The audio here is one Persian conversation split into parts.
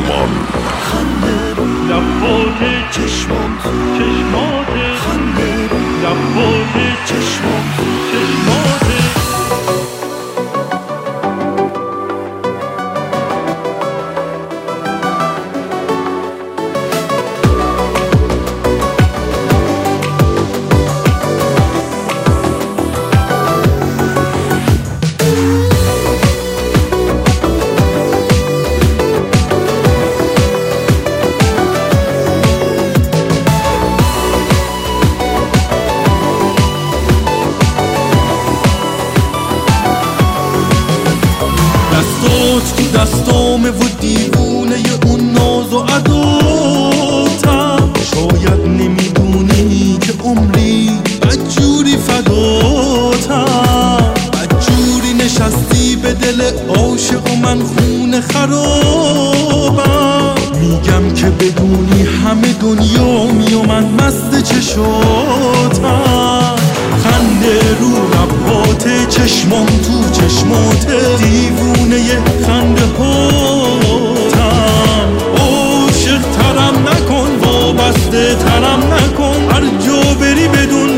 چشمان خنده رو لبات چشمان چشمات خنده رو لبات چشمان چشمات تو دستامه و دیوونه اون ناز و عداتم شاید نمیدونی که عمری بدجوری فداتم بدجوری نشستی به دل عاشق و من خونه خرابم میگم که بدونی همه دنیامی و من مست چشاتم خنده رو لبات چشمان تو چشمات دیوونه خنده هاتم عاشق ترم نکن وابسته ترم نکن هر جا بری بدون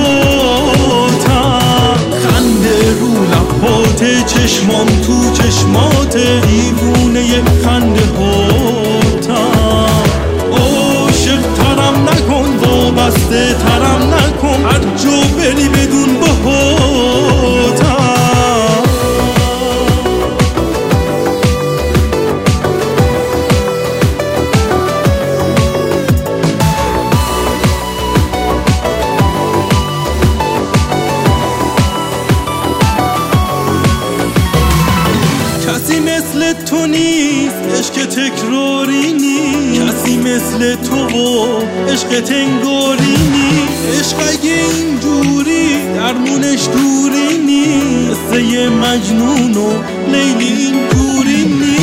بهاتم خنده رو لبات چشمان تو چشمات دیوونه خنده هاتم عاشق ترم نکن وابسته ترم نکن هر جا بری بدون بهاتم کسی مثل تو نیست عشق تکراری نیست کسی مثل تو و عشق تنگاری نیست عشق اگه اینجوری درمونش دوری نیست قصه مجنون و لیلی اینجوری نیست